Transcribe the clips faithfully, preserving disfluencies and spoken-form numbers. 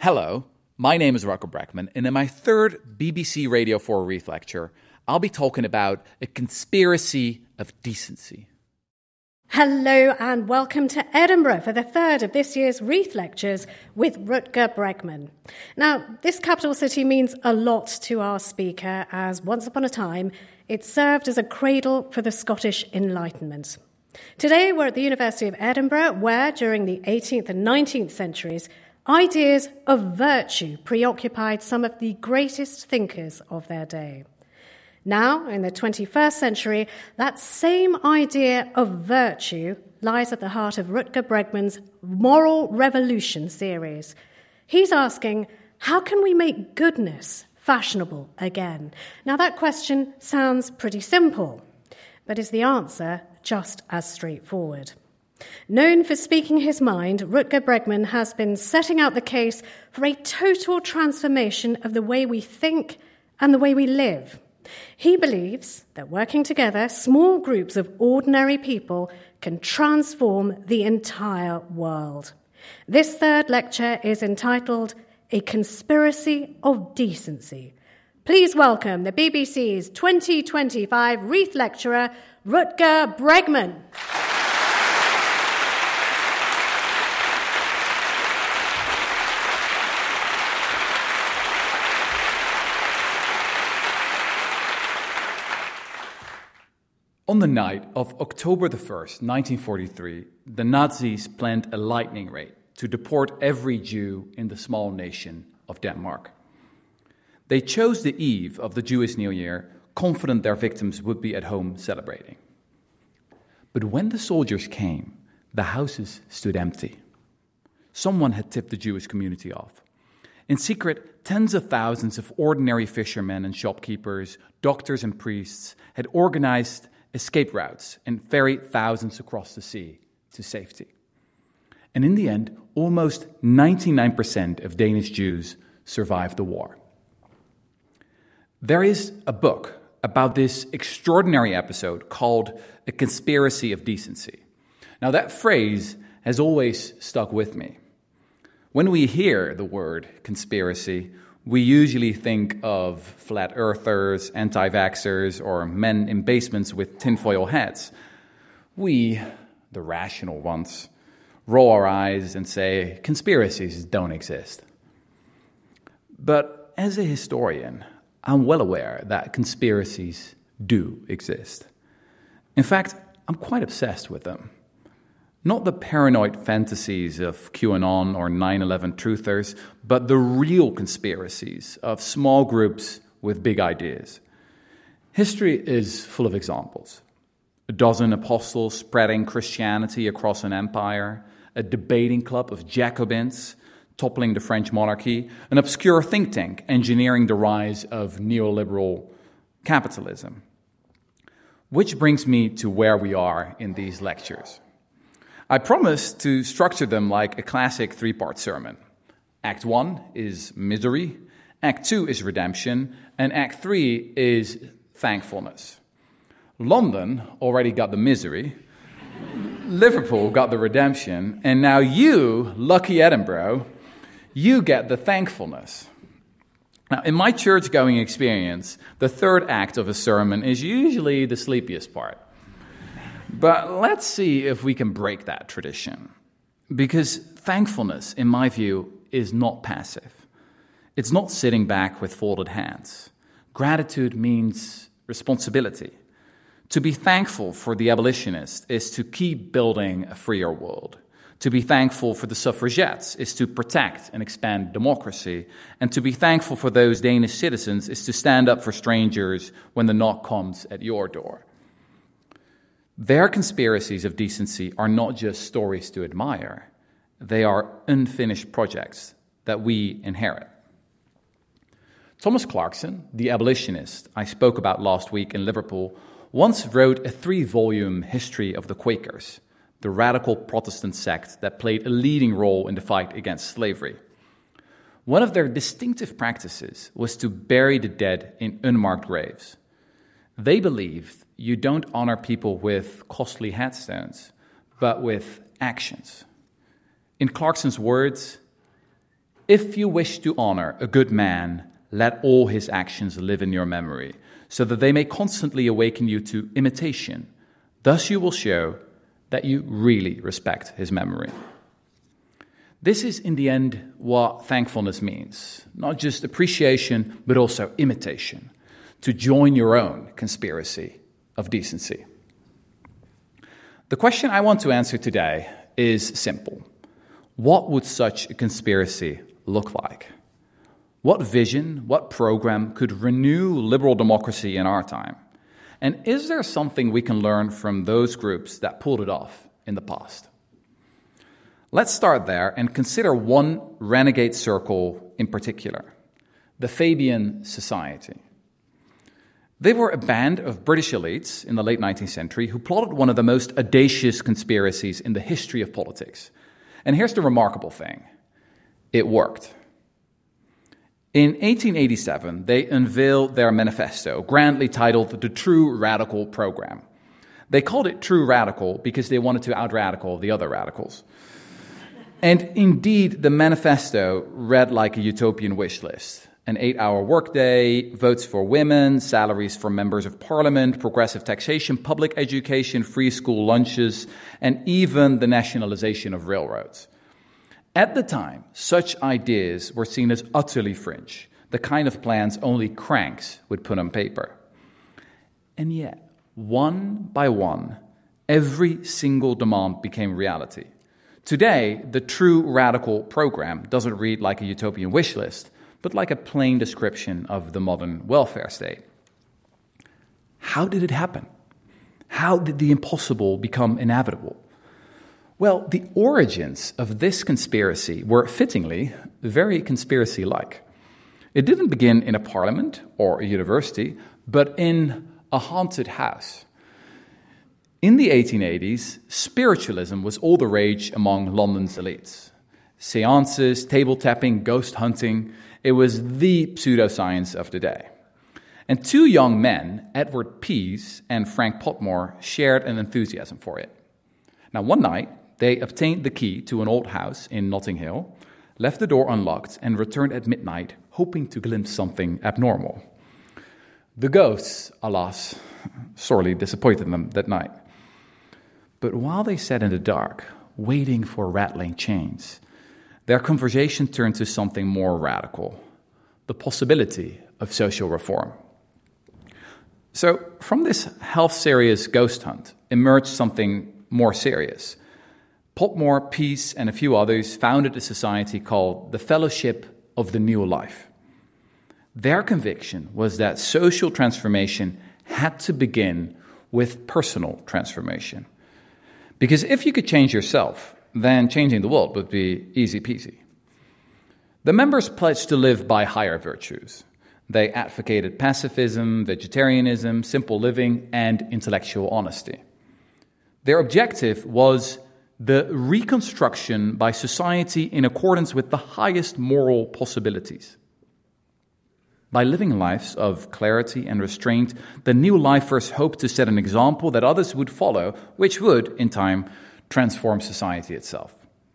Hello, my name is Rutger Bregman, and in my third B B C Radio four Reith lecture, I'll be talking about a conspiracy of decency. Hello and welcome to Edinburgh for the third of this year's Reith Lectures with Rutger Bregman. Now, this capital city means a lot to our speaker, as once upon a time it served as a cradle for the Scottish Enlightenment. Today we're at the University of Edinburgh, where during the eighteenth and nineteenth centuries, ideas of virtue preoccupied some of the greatest thinkers of their day. Now, in the twenty-first century, that same idea of virtue lies at the heart of Rutger Bregman's Moral Revolution series. He's asking, how can we make goodness fashionable again? Now, that question sounds pretty simple, but is the answer just as straightforward? Known for speaking his mind, Rutger Bregman has been setting out the case for a total transformation of the way we think and the way we live. He believes that working together, small groups of ordinary people can transform the entire world. This third lecture is entitled A Conspiracy of Decency. Please welcome the B B C's twenty twenty-five Reith lecturer, Rutger Bregman. On the night of October the first, nineteen forty-three, the Nazis planned a lightning raid to deport every Jew in the small nation of Denmark. They chose the eve of the Jewish New Year, confident their victims would be at home celebrating. But when the soldiers came, the houses stood empty. Someone had tipped the Jewish community off. In secret, tens of thousands of ordinary fishermen and shopkeepers, doctors and priests had organized escape routes and ferried thousands across the sea to safety. And in the end, almost ninety-nine percent of Danish Jews survived the war. There is a book about this extraordinary episode called A Conspiracy of Decency. Now, that phrase has always stuck with me. When we hear the word conspiracy, we usually think of flat earthers, anti-vaxxers, or men in basements with tinfoil hats. We, the rational ones, roll our eyes and say conspiracies don't exist. But as a historian, I'm well aware that conspiracies do exist. In fact, I'm quite obsessed with them. Not the paranoid fantasies of QAnon or nine eleven truthers, but the real conspiracies of small groups with big ideas. History is full of examples. A dozen apostles spreading Christianity across an empire, a debating club of Jacobins toppling the French monarchy, an obscure think tank engineering the rise of neoliberal capitalism. Which brings me to where we are in these lectures. I promised to structure them like a classic three-part sermon. Act one is misery, Act two is redemption, and Act three is thankfulness. London already got the misery, Liverpool got the redemption, and now you, lucky Edinburgh, you get the thankfulness. Now, in my church-going experience, the third act of a sermon is usually the sleepiest part. But let's see if we can break that tradition. Because thankfulness, in my view, is not passive. It's not sitting back with folded hands. Gratitude means responsibility. To be thankful for the abolitionists is to keep building a freer world. To be thankful for the suffragettes is to protect and expand democracy. And to be thankful for those Danish citizens is to stand up for strangers when the knock comes at your door. Their conspiracies of decency are not just stories to admire. They are unfinished projects that we inherit. Thomas Clarkson, the abolitionist I spoke about last week in Liverpool, once wrote a three-volume history of the Quakers, the radical Protestant sect that played a leading role in the fight against slavery. One of their distinctive practices was to bury the dead in unmarked graves. They believed you don't honor people with costly headstones, but with actions. In Clarkson's words, If you wish to honor a good man, let all his actions live in your memory, so that they may constantly awaken you to imitation. Thus you will show that you really respect his memory. This is, in the end, what thankfulness means. Not just appreciation, but also imitation. To join your own conspiracy of decency. The question I want to answer today is simple. What would such a conspiracy look like? What vision, what program could renew liberal democracy in our time? And is there something we can learn from those groups that pulled it off in the past? Let's start there and consider one renegade circle in particular, the Fabian Society. They were a band of British elites in the late nineteenth century who plotted one of the most audacious conspiracies in the history of politics. And here's the remarkable thing. It worked. In eighteen eighty-seven, they unveiled their manifesto, grandly titled the True Radical Program. They called it True Radical because they wanted to out-radical the other radicals. And indeed, the manifesto read like a utopian wish list. An eight-hour workday, votes for women, salaries for members of parliament, progressive taxation, public education, free school lunches, and even the nationalization of railroads. At the time, such ideas were seen as utterly fringe, the kind of plans only cranks would put on paper. And yet, one by one, every single demand became reality. Today, the True Radical Program doesn't read like a utopian wish list, but like a plain description of the modern welfare state. How did it happen? How did the impossible become inevitable? Well, the origins of this conspiracy were fittingly very conspiracy-like. It didn't begin in a parliament or a university, but in a haunted house. In the eighteen eighties, spiritualism was all the rage among London's elites. Seances, table tapping, ghost hunting, it was the pseudoscience of the day. And two young men, Edward Pease and Frank Potmore, shared an enthusiasm for it. Now, one night, they obtained the key to an old house in Notting Hill, left the door unlocked, and returned at midnight, hoping to glimpse something abnormal. The ghosts, alas, sorely disappointed them that night. But while they sat in the dark, waiting for rattling chains, their conversation turned to something more radical, the possibility of social reform. So from this health-serious ghost hunt emerged something more serious. Potmore, Pease, and a few others founded a society called the Fellowship of the New Life. Their conviction was that social transformation had to begin with personal transformation. Because if you could change yourself, then changing the world would be easy peasy. The members pledged to live by higher virtues. They advocated pacifism, vegetarianism, simple living, and intellectual honesty. Their objective was the reconstruction by society in accordance with the highest moral possibilities. By living lives of clarity and restraint, the New Lifers hoped to set an example that others would follow, which would, in time, transform society itself.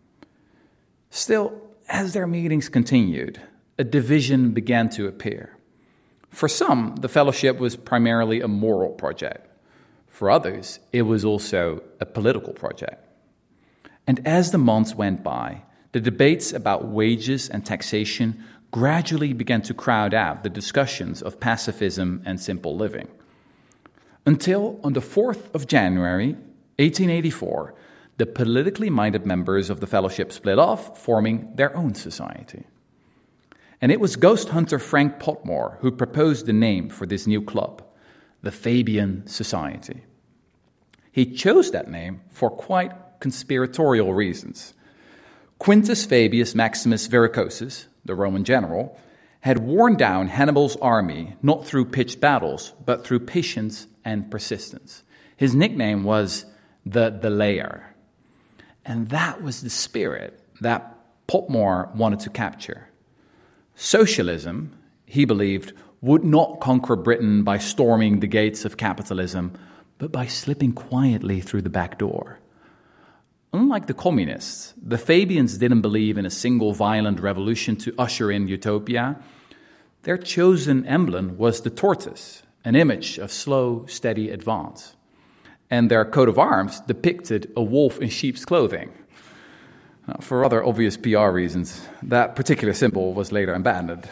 Still, as their meetings continued, a division began to appear. For some, the fellowship was primarily a moral project. For others, it was also a political project. And as the months went by, the debates about wages and taxation gradually began to crowd out the discussions of pacifism and simple living. Until on the fourth of January, eighteen eighty-four, the politically minded members of the fellowship split off, forming their own society. And it was ghost hunter Frank Potmore who proposed the name for this new club, the Fabian Society. He chose that name for quite conspiratorial reasons. Quintus Fabius Maximus Verrucosus, the Roman general, had worn down Hannibal's army not through pitched battles, but through patience and persistence. His nickname was the Delayer. And that was the spirit that Potmore wanted to capture. Socialism, he believed, would not conquer Britain by storming the gates of capitalism, but by slipping quietly through the back door. Unlike the communists, the Fabians didn't believe in a single violent revolution to usher in utopia. Their chosen emblem was the tortoise, an image of slow, steady advance. And their coat of arms depicted a wolf in sheep's clothing. Now, for rather obvious P R reasons, that particular symbol was later abandoned.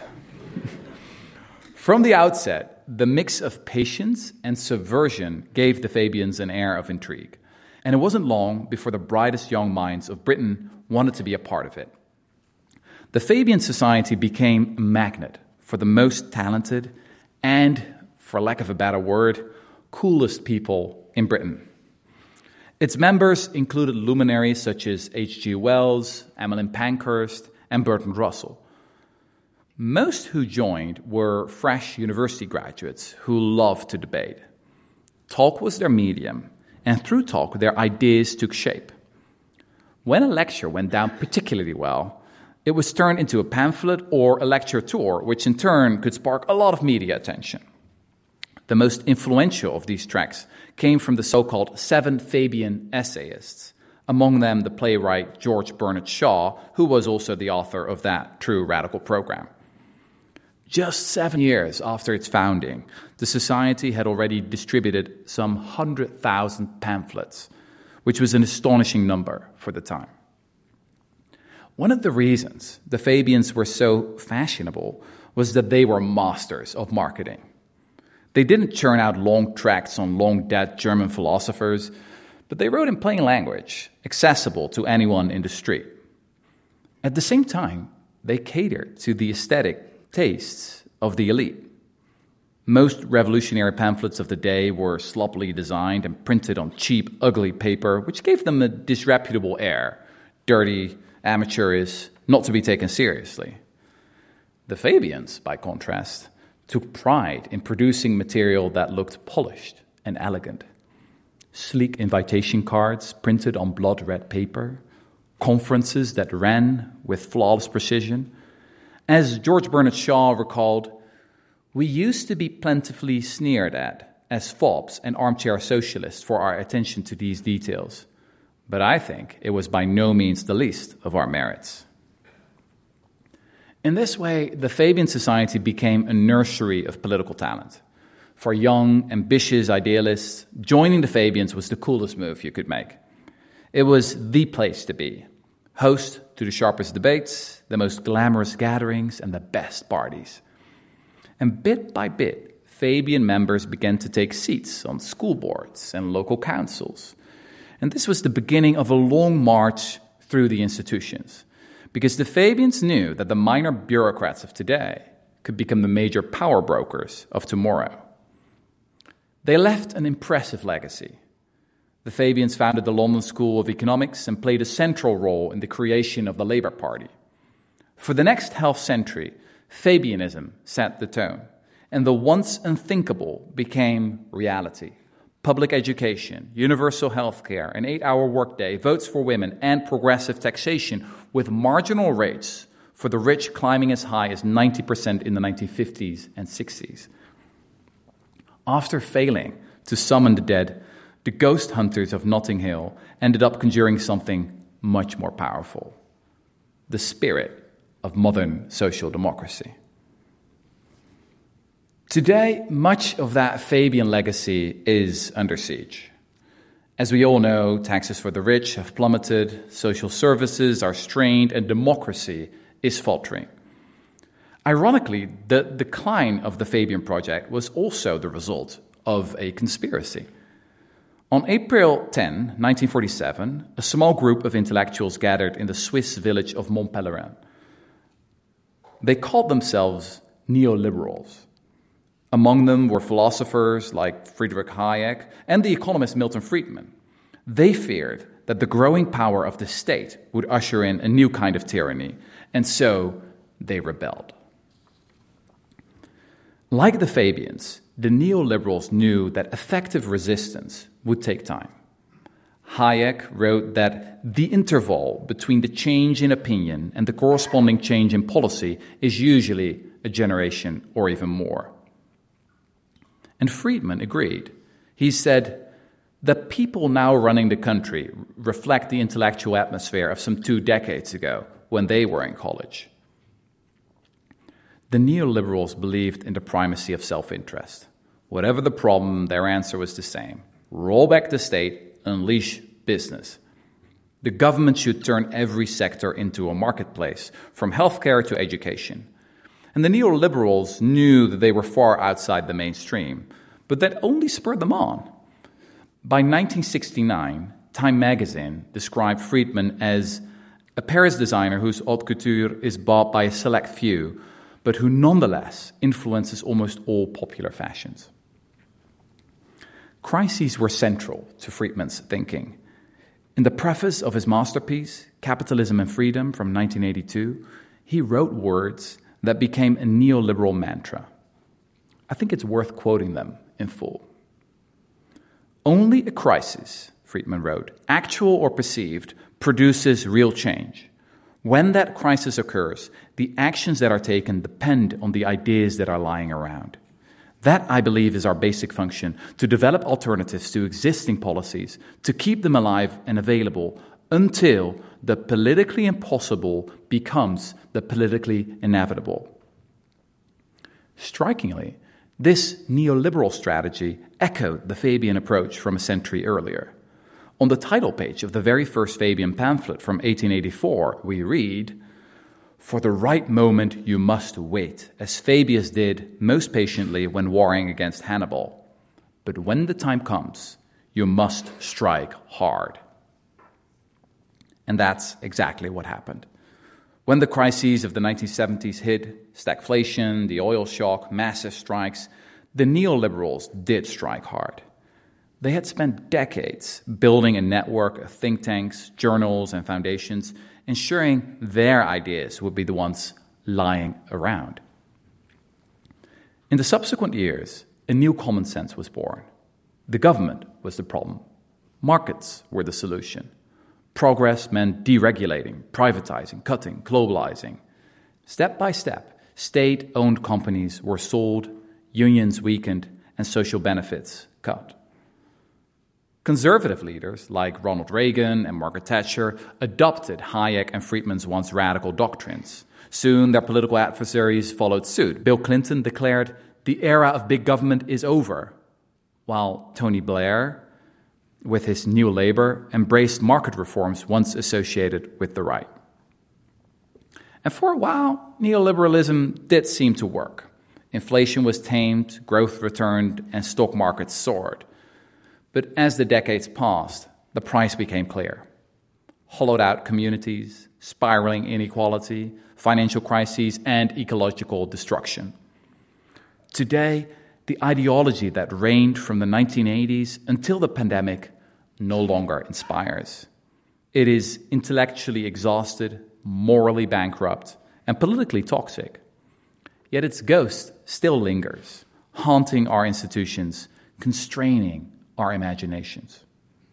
From the outset, the mix of patience and subversion gave the Fabians an air of intrigue. And it wasn't long before the brightest young minds of Britain wanted to be a part of it. The Fabian Society became a magnet for the most talented and, for lack of a better word, coolest people in Britain. Its members included luminaries such as H G Wells, Emmeline Pankhurst, and Bertrand Russell. Most who joined were fresh university graduates who loved to debate. Talk was their medium, and through talk, their ideas took shape. When a lecture went down particularly well, it was turned into a pamphlet or a lecture tour, which in turn could spark a lot of media attention. The most influential of these tracks came from the so-called Seven Fabian Essayists, among them the playwright George Bernard Shaw, who was also the author of that True Radical program. Just seven years after its founding, the Society had already distributed some one hundred thousand pamphlets, which was an astonishing number for the time. One of the reasons the Fabians were so fashionable was that they were masters of marketing. They didn't churn out long tracts on long-dead German philosophers, but they wrote in plain language, accessible to anyone in the street. At the same time, they catered to the aesthetic tastes of the elite. Most revolutionary pamphlets of the day were sloppily designed and printed on cheap, ugly paper, which gave them a disreputable air, dirty, amateurish, not to be taken seriously. The Fabians, by contrast, took pride in producing material that looked polished and elegant. Sleek invitation cards printed on blood-red paper, conferences that ran with flawless precision. As George Bernard Shaw recalled, "We used to be plentifully sneered at as fopps and armchair socialists for our attention to these details, but I think it was by no means the least of our merits." In this way, the Fabian Society became a nursery of political talent. For young, ambitious idealists, joining the Fabians was the coolest move you could make. It was the place to be, host to the sharpest debates, the most glamorous gatherings, and the best parties. And bit by bit, Fabian members began to take seats on school boards and local councils. And this was the beginning of a long march through the institutions, because the Fabians knew that the minor bureaucrats of today could become the major power brokers of tomorrow. They left an impressive legacy. The Fabians founded the London School of Economics and played a central role in the creation of the Labour Party. For the next half century, Fabianism set the tone, and the once unthinkable became reality. Public education, universal health care, an eight-hour workday, votes for women, and progressive taxation, with marginal rates for the rich climbing as high as ninety percent in the nineteen fifties and sixties. After failing to summon the dead, the ghost hunters of Notting Hill ended up conjuring something much more powerful: the spirit of modern social democracy. Today, much of that Fabian legacy is under siege. As we all know, taxes for the rich have plummeted, social services are strained, and democracy is faltering. Ironically, the decline of the Fabian project was also the result of a conspiracy. On April tenth, nineteen forty-seven, a small group of intellectuals gathered in the Swiss village of Montpellier. They called themselves neoliberals. Among them were philosophers like Friedrich Hayek and the economist Milton Friedman. They feared that the growing power of the state would usher in a new kind of tyranny, and so they rebelled. Like the Fabians, the neoliberals knew that effective resistance would take time. Hayek wrote that the interval between the change in opinion and the corresponding change in policy is usually a generation or even more. And Friedman agreed. He said, The people now running the country reflect the intellectual atmosphere of some two decades ago when they were in college. The neoliberals believed in the primacy of self-interest. Whatever the problem, their answer was the same. Roll back the state, unleash business. The government should turn every sector into a marketplace, from healthcare to education. And the neoliberals knew that they were far outside the mainstream, but that only spurred them on. By nineteen sixty-nine, Time magazine described Friedman as a Paris designer whose haute couture is bought by a select few, but who nonetheless influences almost all popular fashions. Crises were central to Friedman's thinking. In the preface of his masterpiece, Capitalism and Freedom, from nineteen eighty-two, he wrote words that became a neoliberal mantra. I think it's worth quoting them in full. Only a crisis, Friedman wrote, actual or perceived, produces real change. When that crisis occurs, the actions that are taken depend on the ideas that are lying around. That, I believe, is our basic function, to develop alternatives to existing policies, to keep them alive and available until the politically impossible becomes the politically inevitable. Strikingly, this neoliberal strategy echoed the Fabian approach from a century earlier. On the title page of the very first Fabian pamphlet from eighteen eighty-four, we read, "For the right moment you must wait, as Fabius did most patiently when warring against Hannibal. But when the time comes, you must strike hard." And that's exactly what happened. When the crises of the nineteen seventies hit, stagflation, the oil shock, massive strikes, the neoliberals did strike hard. They had spent decades building a network of think tanks, journals, and foundations, ensuring their ideas would be the ones lying around. In the subsequent years, a new common sense was born. The government was the problem. Markets were the solution. Progress meant deregulating, privatizing, cutting, globalizing. Step by step, state-owned companies were sold, unions weakened, and social benefits cut. Conservative leaders like Ronald Reagan and Margaret Thatcher adopted Hayek and Friedman's once radical doctrines. Soon, their political adversaries followed suit. Bill Clinton declared, "The era of big government is over," while Tony Blair, with his New Labour, embraced market reforms once associated with the right. And for a while, neoliberalism did seem to work. Inflation was tamed, growth returned, and stock markets soared. But as the decades passed, the price became clear. Hollowed out communities, spiraling inequality, financial crises, and ecological destruction. Today, the ideology that reigned from the nineteen eighties until the pandemic no longer inspires. It is intellectually exhausted, morally bankrupt, and politically toxic. Yet its ghost still lingers, haunting our institutions, constraining our imaginations.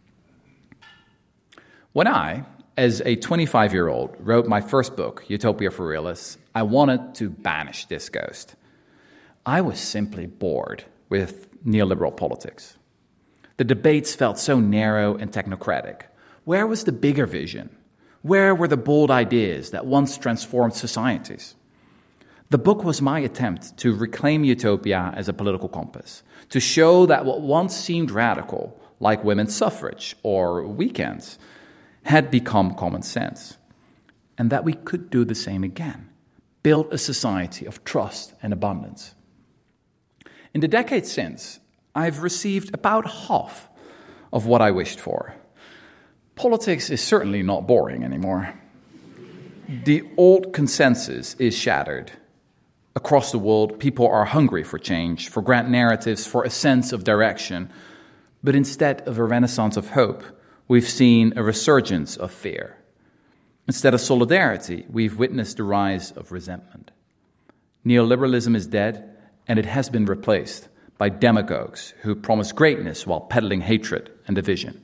When I, as a twenty-five-year-old, wrote my first book, Utopia for Realists, I wanted to banish this ghost. I was simply bored with neoliberal politics. The debates felt so narrow and technocratic. Where was the bigger vision? Where were the bold ideas that once transformed societies? The book was my attempt to reclaim utopia as a political compass, to show that what once seemed radical, like women's suffrage or weekends, had become common sense, and that we could do the same again, build a society of trust and abundance. In the decades since, I've received about half of what I wished for. Politics is certainly not boring anymore. The old consensus is shattered. Across the world, people are hungry for change, for grand narratives, for a sense of direction. But instead of a renaissance of hope, we've seen a resurgence of fear. Instead of solidarity, we've witnessed the rise of resentment. Neoliberalism is dead, and it has been replaced by demagogues who promise greatness while peddling hatred and division.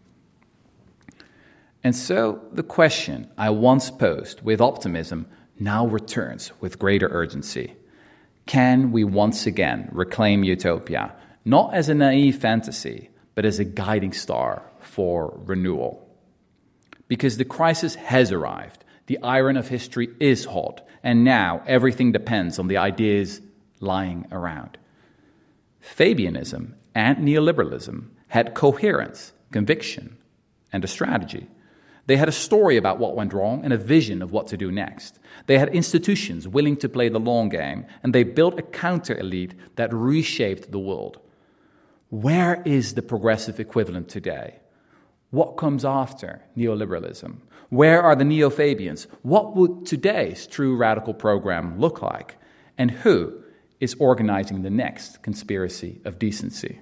And so the question I once posed with optimism now returns with greater urgency. Can we once again reclaim utopia, not as a naive fantasy, but as a guiding star for renewal. Because the crisis has arrived, the iron of history is hot, and now everything depends on the ideas lying around. Fabianism and neoliberalism had coherence, conviction, and a strategy. They had a story about what went wrong and a vision of what to do next. They had institutions willing to play the long game, and they built a counter-elite that reshaped the world. Where is the progressive equivalent today? What comes after neoliberalism? Where are the neo-Fabians? What would today's true radical program look like? And who is organizing the next conspiracy of decency?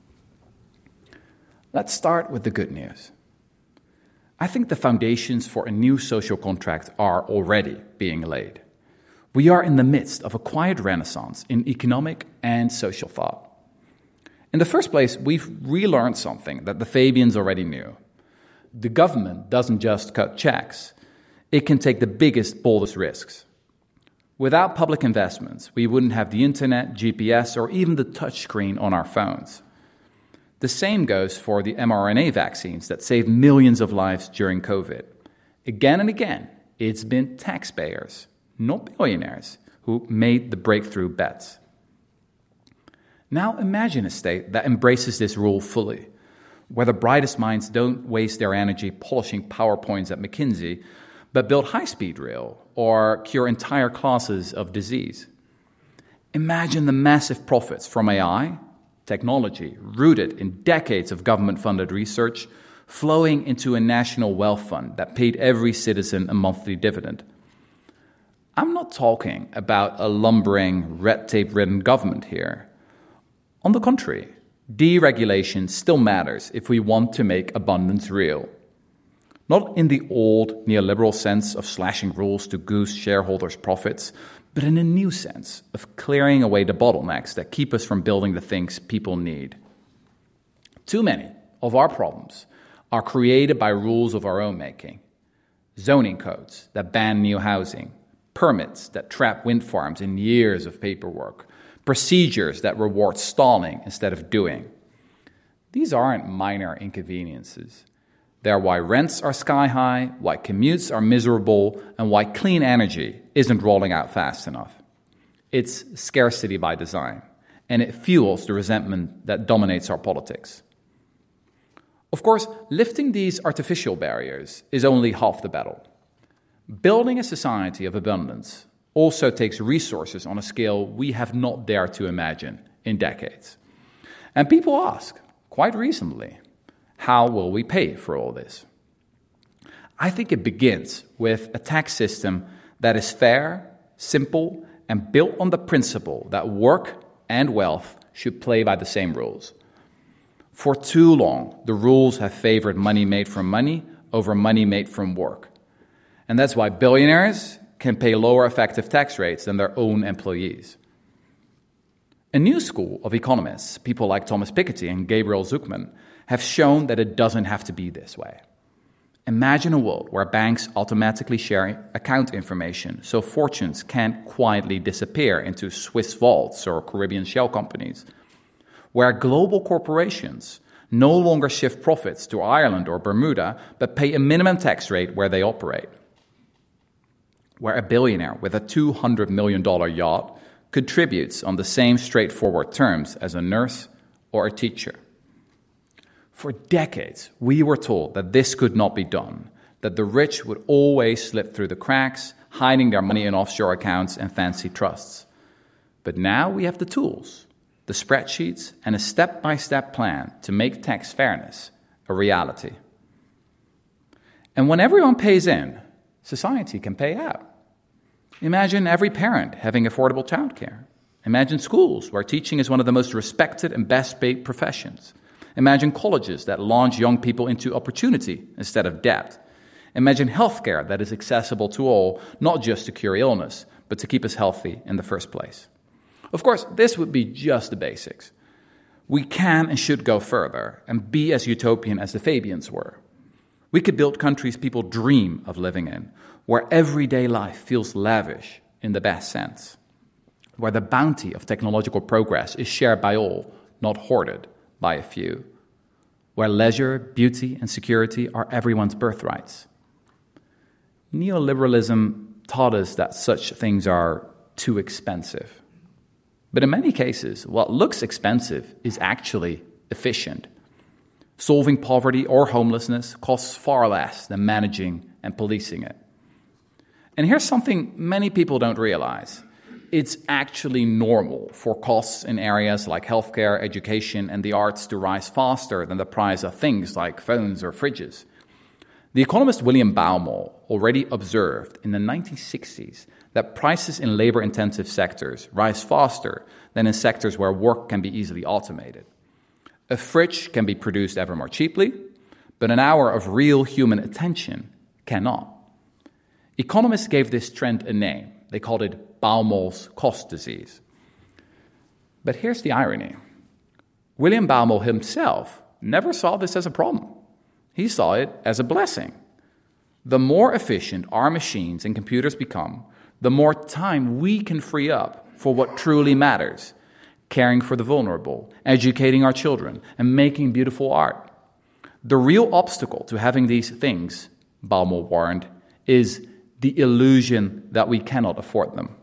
Let's start with the good news. I think the foundations for a new social contract are already being laid. We are in the midst of a quiet renaissance in economic and social thought. In the first place, we've relearned something that the Fabians already knew. The government doesn't just cut checks. It can take the biggest, boldest risks. Without public investments, we wouldn't have the internet, G P S, or even the touchscreen on our phones. The same goes for the mRNA vaccines that saved millions of lives during COVID. Again and again, it's been taxpayers, not billionaires, who made the breakthrough bets. Now imagine a state that embraces this rule fully, where the brightest minds don't waste their energy polishing PowerPoints at McKinsey, but build high-speed rail or cure entire classes of disease. Imagine the massive profits from A I, technology rooted in decades of government-funded research, flowing into a national wealth fund that paid every citizen a monthly dividend. I'm not talking about a lumbering, red tape-ridden government here. On the contrary, deregulation still matters if we want to make abundance real. Not in the old neoliberal sense of slashing rules to goose shareholders' profits, but in a new sense of clearing away the bottlenecks that keep us from building the things people need. Too many of our problems are created by rules of our own making. Zoning codes that ban new housing, permits that trap wind farms in years of paperwork, procedures that reward stalling instead of doing. These aren't minor inconveniences. They're why rents are sky high, why commutes are miserable, and why clean energy isn't rolling out fast enough. It's scarcity by design, and it fuels the resentment that dominates our politics. Of course, lifting these artificial barriers is only half the battle. Building a society of abundance also takes resources on a scale we have not dared to imagine in decades. And people ask, quite reasonably, how will we pay for all this? I think it begins with a tax system that is fair, simple, and built on the principle that work and wealth should play by the same rules. For too long, the rules have favored money made from money over money made from work. And that's why billionaires can pay lower effective tax rates than their own employees. A new school of economists, people like Thomas Piketty and Gabriel Zucman, have shown that it doesn't have to be this way. Imagine a world where banks automatically share account information so fortunes can't quietly disappear into Swiss vaults or Caribbean shell companies, where global corporations no longer shift profits to Ireland or Bermuda, but pay a minimum tax rate where they operate, where a billionaire with a two hundred million dollars yacht contributes on the same straightforward terms as a nurse or a teacher. For decades, we were told that this could not be done, that the rich would always slip through the cracks, hiding their money in offshore accounts and fancy trusts. But now we have the tools, the spreadsheets, and a step-by-step plan to make tax fairness a reality. And when everyone pays in, society can pay out. Imagine every parent having affordable childcare. Imagine schools where teaching is one of the most respected and best-paid professions. Imagine colleges that launch young people into opportunity instead of debt. Imagine healthcare that is accessible to all, not just to cure illness, but to keep us healthy in the first place. Of course, this would be just the basics. We can and should go further and be as utopian as the Fabians were. We could build countries people dream of living in, where everyday life feels lavish in the best sense, where the bounty of technological progress is shared by all, not hoarded by a few, where leisure, beauty, and security are everyone's birthrights. Neoliberalism taught us that such things are too expensive. But in many cases, what looks expensive is actually efficient. Solving poverty or homelessness costs far less than managing and policing it. And here's something many people don't realize. It's actually normal for costs in areas like healthcare, education, and the arts to rise faster than the price of things like phones or fridges. The economist William Baumol already observed in the nineteen sixties that prices in labor-intensive sectors rise faster than in sectors where work can be easily automated. A fridge can be produced ever more cheaply, but an hour of real human attention cannot. Economists gave this trend a name. They called it Baumol's cost disease. But here's the irony. William Baumol himself never saw this as a problem. He saw it as a blessing. The more efficient our machines and computers become, the more time we can free up for what truly matters, caring for the vulnerable, educating our children, and making beautiful art. The real obstacle to having these things, Baumol warned, is the illusion that we cannot afford them.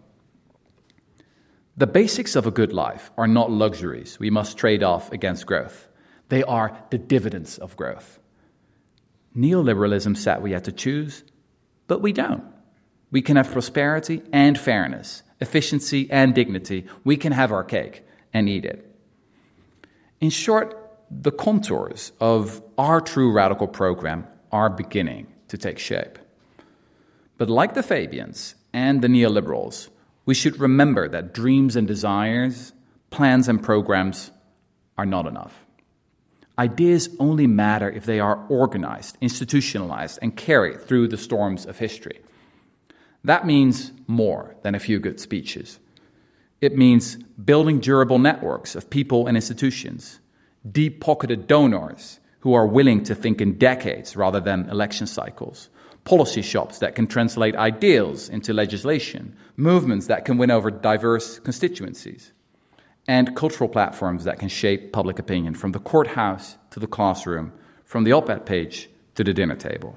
The basics of a good life are not luxuries we must trade off against growth. They are the dividends of growth. Neoliberalism said we had to choose, but we don't. We can have prosperity and fairness, efficiency and dignity. We can have our cake and eat it. In short, the contours of our true radical program are beginning to take shape. But like the Fabians and the neoliberals, we should remember that dreams and desires, plans and programs are not enough. Ideas only matter if they are organized, institutionalized, and carried through the storms of history. That means more than a few good speeches. It means building durable networks of people and institutions, deep-pocketed donors who are willing to think in decades rather than election cycles, policy shops that can translate ideals into legislation, movements that can win over diverse constituencies, and cultural platforms that can shape public opinion from the courthouse to the classroom, from the op-ed page to the dinner table.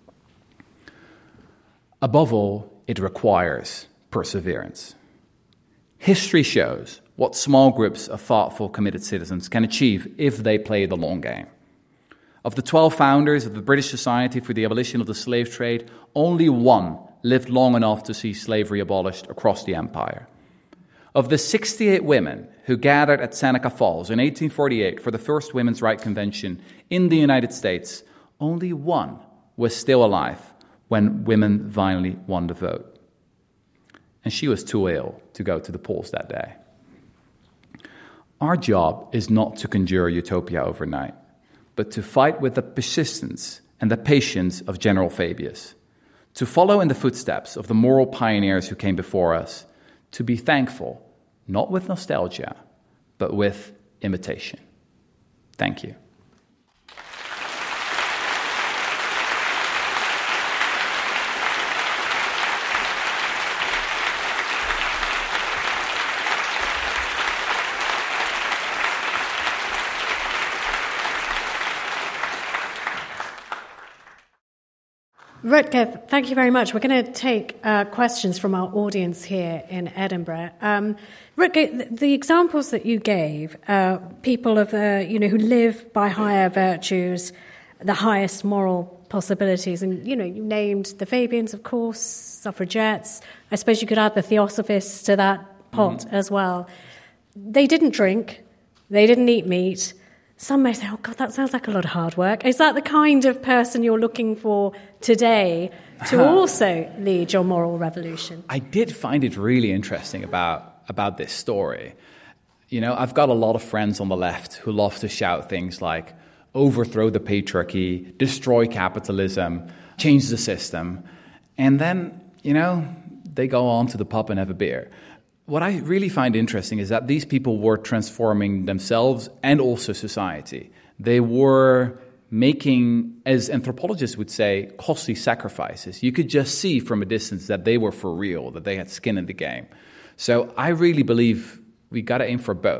Above all, it requires perseverance. History shows what small groups of thoughtful, committed citizens can achieve if they play the long game. Of the twelve founders of the British Society for the Abolition of the Slave Trade, only one lived long enough to see slavery abolished across the empire. Of the sixty-eight women who gathered at Seneca Falls in eighteen forty-eight for the first Women's Rights Convention in the United States, only one was still alive when women finally won the vote. And she was too ill to go to the polls that day. Our job is not to conjure utopia overnight, but to fight with the persistence and the patience of General Fabius, to follow in the footsteps of the moral pioneers who came before us, to be thankful, not with nostalgia, but with imitation. Thank you. Rutger, thank you very much. We're going to take uh, questions from our audience here in Edinburgh. Um, Rutger, the, the examples that you gave, uh, people of uh, you know who live by higher virtues, the highest moral possibilities, and you know you named the Fabians, of course, suffragettes. I suppose you could add the Theosophists to that pot mm-hmm. as well. They didn't drink, they didn't eat meat. Some may say, oh, God, that sounds like a lot of hard work. Is that the kind of person you're looking for today to also lead your moral revolution? I did find it really interesting about, about this story. You know, I've got a lot of friends on the left who love to shout things like, overthrow the patriarchy, destroy capitalism, change the system. And then, you know, they go on to the pub and have a beer. What I really find interesting is that these people were transforming themselves and also society. They were making, as anthropologists would say, costly sacrifices. You could just see from a distance that they were for real, that they had skin in the game. So I really believe we got to aim for both.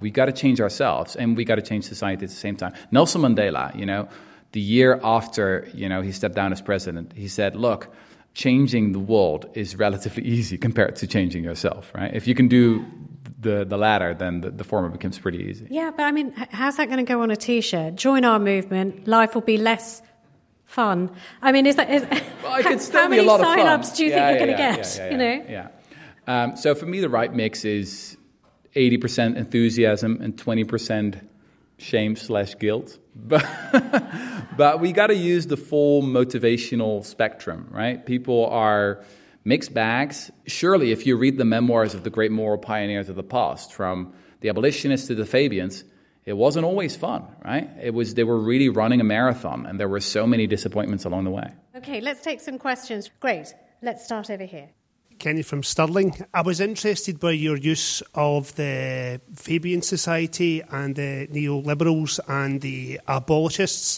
We got to change ourselves, and we got to change society at the same time. Nelson Mandela, you know, the year after, you know, he stepped down as president, he said, look, changing the world is relatively easy compared to changing yourself, right? If you can do the, the latter, then the, the former becomes pretty easy. Yeah, but I mean, how's that going to go on a T-shirt? Join our movement, life will be less fun. I mean, is that... Is, well, it could still how be a lot of fun. How many sign-ups do you yeah, think yeah, you're yeah, going to get, yeah, yeah, you know? Yeah. Um, so for me, the right mix is eighty percent enthusiasm and twenty percent shame slash guilt. But, but we got to use the full motivational spectrum, right? People are mixed bags. Surely, if you read the memoirs of the great moral pioneers of the past, from the abolitionists to the Fabians, it wasn't always fun, right? It was they were really running a marathon, and there were so many disappointments along the way. Okay, let's take some questions. Great. Let's start over here. Kenny from Stirling. I was interested by your use of the Fabian Society and the neoliberals and the abolitionists.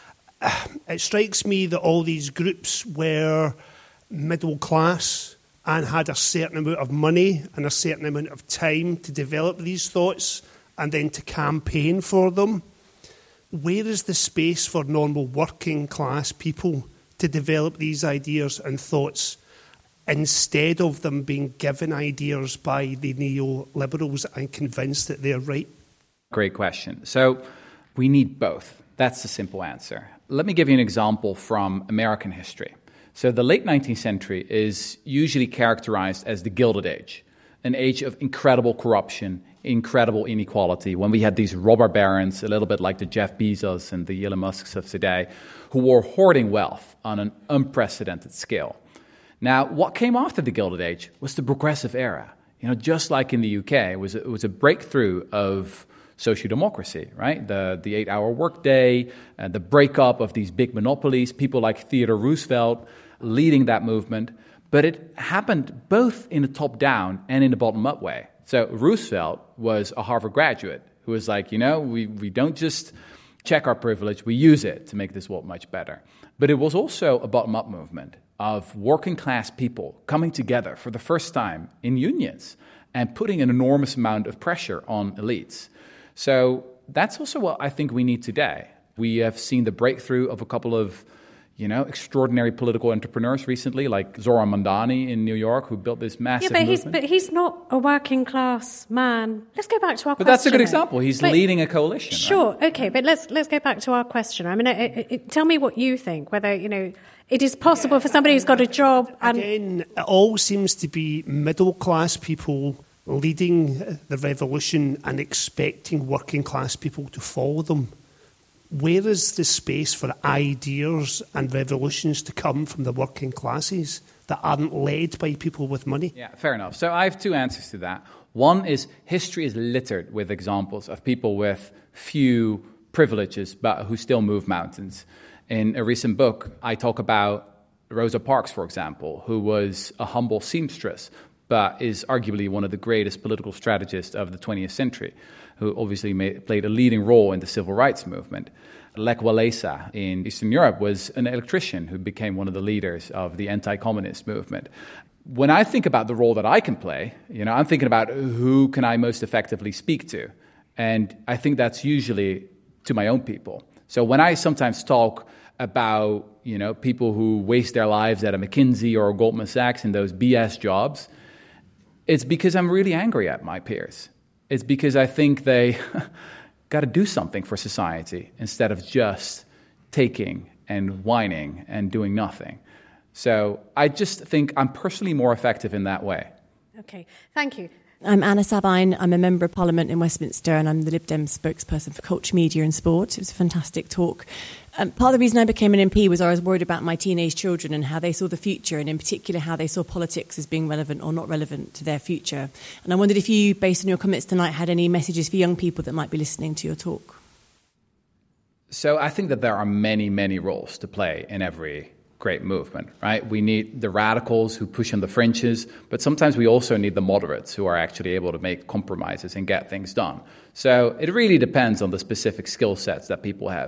It strikes me that all these groups were middle class and had a certain amount of money and a certain amount of time to develop these thoughts and then to campaign for them. Where is the space for normal working class people to develop these ideas and thoughts instead of them being given ideas by the neoliberals and convinced that they're right? Great question. So we need both. That's the simple answer. Let me give you an example from American history. So the late nineteenth century is usually characterized as the Gilded Age, an age of incredible corruption, incredible inequality, when we had these robber barons, a little bit like the Jeff Bezos and the Elon Musks of today, who were hoarding wealth on an unprecedented scale. Now, what came after the Gilded Age was the Progressive Era. You know, just like in the U K, it was a, it was a breakthrough of social democracy, right? The the eight-hour workday, uh, the breakup of these big monopolies, people like Theodore Roosevelt leading that movement. But it happened both in a top-down and in a bottom-up way. So Roosevelt was a Harvard graduate who was like, you know, we, we don't just check our privilege, we use it to make this world much better. But it was also a bottom-up movement of working-class people coming together for the first time in unions and putting an enormous amount of pressure on elites. So that's also what I think we need today. We have seen the breakthrough of a couple of, you know, extraordinary political entrepreneurs recently, like Zoran Mandani in New York, who built this massive yeah, but movement. He's, but he's not a working-class man. Let's go back to our but question. But that's a good then. example. He's like, leading a coalition. Sure, right? okay, but let's let's go back to our question. I mean, it, it, tell me what you think, whether, you know, it is possible yeah. for somebody who's got a job and... Again, it all seems to be middle-class people leading the revolution and expecting working-class people to follow them. Where is the space for ideas and revolutions to come from the working classes that aren't led by people with money? Yeah, fair enough. So I have two answers to that. One is history is littered with examples of people with few privileges but who still move mountains. In a recent book, I talk about Rosa Parks, for example, who was a humble seamstress but is arguably one of the greatest political strategists of the twentieth century, who obviously made, played a leading role in the civil rights movement. Lech Walesa in Eastern Europe was an electrician who became one of the leaders of the anti-communist movement. When I think about the role that I can play, you know, I'm thinking about who can I most effectively speak to. And I think that's usually to my own people. So when I sometimes talk about, you know, people who waste their lives at a McKinsey or a Goldman Sachs in those B S jobs, it's because I'm really angry at my peers. It's because I think they got to do something for society instead of just taking and whining and doing nothing. So I just think I'm personally more effective in that way. Okay, thank you. I'm Anna Sabine. I'm a Member of Parliament in Westminster and I'm the Lib Dem spokesperson for culture, media and sport. It was a fantastic talk. Um, part of the reason I became an M P was I was worried about my teenage children and how they saw the future, and in particular how they saw politics as being relevant or not relevant to their future. And I wondered if you, based on your comments tonight, had any messages for young people that might be listening to your talk. So I think that there are many, many roles to play in every great movement, right? We need the radicals who push on the fringes, but sometimes we also need the moderates who are actually able to make compromises and get things done. So it really depends on the specific skill sets that people have.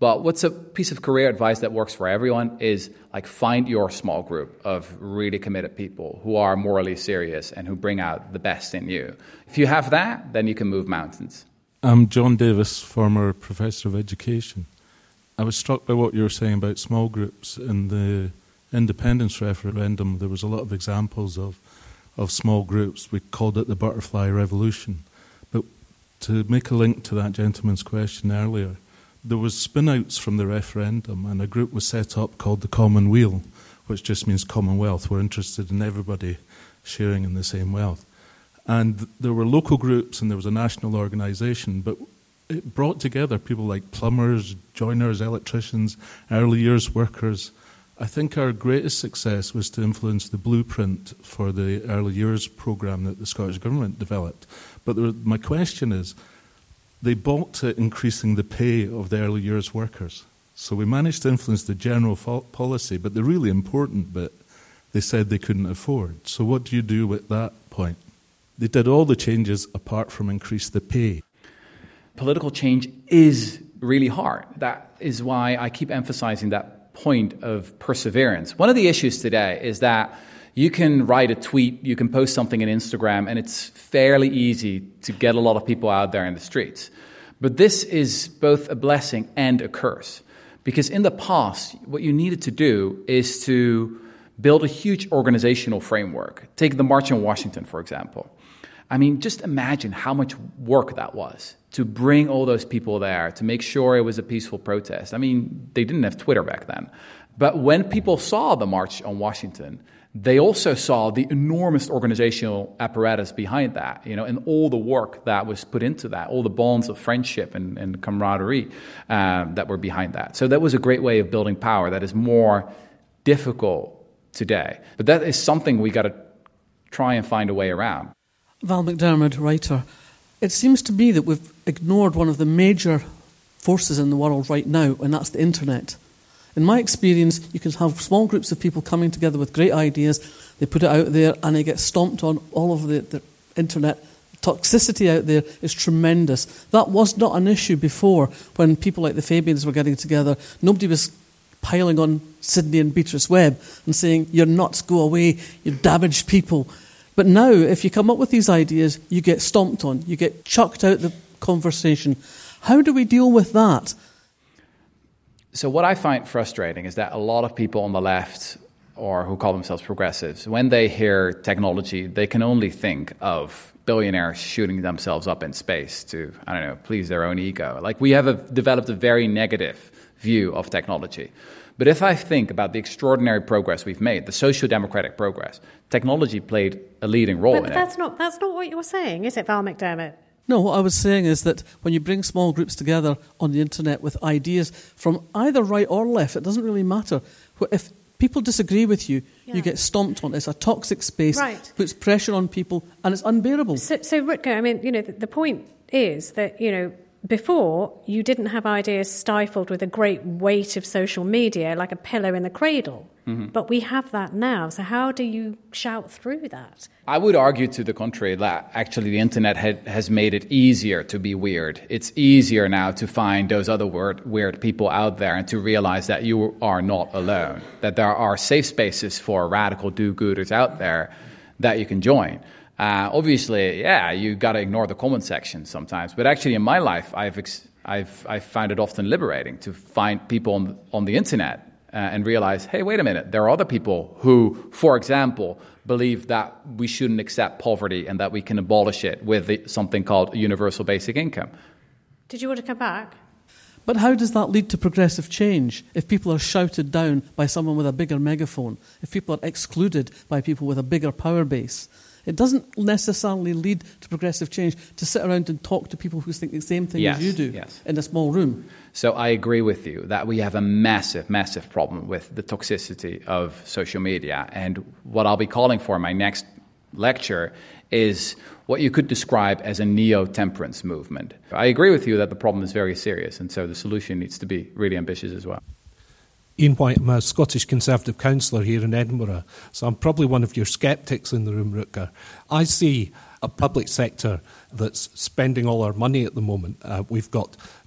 But what's a piece of career advice that works for everyone is like find your small group of really committed people who are morally serious and who bring out the best in you. If you have that, then you can move mountains. I'm John Davis, former Professor of Education. I was struck by what you were saying about small groups. In the independence referendum, there was a lot of examples of, of small groups. We called it the butterfly revolution. But to make a link to that gentleman's question earlier, there was spin-outs from the referendum, and a group was set up called the Commonweal, which just means Commonwealth. We're interested in everybody sharing in the same wealth. And there were local groups and there was a national organisation, but it brought together people like plumbers, joiners, electricians, early years workers. I think our greatest success was to influence the blueprint for the early years programme that the Scottish Government developed. But there, my question is, they balked at increasing the pay of the early years workers. So we managed to influence the general fo- policy, but the really important bit, they said they couldn't afford. So what do you do with that point? They did all the changes apart from increase the pay. Political change is really hard. That is why I keep emphasizing that point of perseverance. One of the issues today is that you can write a tweet, you can post something on Instagram, and it's fairly easy to get a lot of people out there in the streets. But this is both a blessing and a curse. Because in the past, what you needed to do is to build a huge organizational framework. Take the March on Washington, for example. I mean, just imagine how much work that was to bring all those people there, to make sure it was a peaceful protest. I mean, they didn't have Twitter back then. But when people saw the March on Washington, they also saw the enormous organizational apparatus behind that, you know, and all the work that was put into that, all the bonds of friendship and, and camaraderie um, that were behind that. So that was a great way of building power that is more difficult today. But that is something we got to try and find a way around. Val McDermid, writer. It seems to me that we've ignored one of the major forces in the world right now, and that's the internet. In my experience, you can have small groups of people coming together with great ideas, they put it out there and they get stomped on all over the, the internet. The toxicity out there is tremendous. That was not an issue before when people like the Fabians were getting together. Nobody was piling on Sydney and Beatrice Webb and saying, you're nuts, go away, you damaged people. But now, if you come up with these ideas, you get stomped on, you get chucked out the conversation. How do we deal with that? So what I find frustrating is that a lot of people on the left, or who call themselves progressives, when they hear technology, they can only think of billionaires shooting themselves up in space to, I don't know, please their own ego. Like, we have a, developed a very negative view of technology. But if I think about the extraordinary progress we've made, the social democratic progress, technology played a leading role but, in but it. that's not that's not what you were saying, is it, Val McDermid? No, what I was saying is that when you bring small groups together on the internet with ideas from either right or left, it doesn't really matter. If people disagree with you, yeah. you get stomped on. It's a toxic space, right. puts pressure on people, and it's unbearable. So, so Rutger, I mean, you know, the, the point is that, you know, before, you didn't have ideas stifled with a great weight of social media, like a pillow in the cradle. Mm-hmm. But we have that now. So how do you shout through that? I would argue to the contrary that actually the internet had, has made it easier to be weird. It's easier now to find those other weird, weird people out there and to realize that you are not alone, that there are safe spaces for radical do-gooders out there that you can join. Uh, obviously, yeah, you got to ignore the comment section sometimes. But actually, in my life, I've ex- I've I've found it often liberating to find people on on the internet uh, and realize, hey, wait a minute, there are other people who, for example, believe that we shouldn't accept poverty and that we can abolish it with the, something called a universal basic income. Did you want to come back? But how does that lead to progressive change if people are shouted down by someone with a bigger megaphone, if people are excluded by people with a bigger power base? It doesn't necessarily lead to progressive change to sit around and talk to people who think the same thing yes, as you do yes. in a small room. So I agree with you that we have a massive, massive problem with the toxicity of social media. And what I'll be calling for in my next lecture is what you could describe as a neo-temperance movement. I agree with you that the problem is very serious, and so the solution needs to be really ambitious as well. Ian White, I'm a Scottish Conservative councillor here in Edinburgh, so I'm probably one of your sceptics in the room, Rutger. I see a public sector that's spending all our money at the moment. Uh, we've got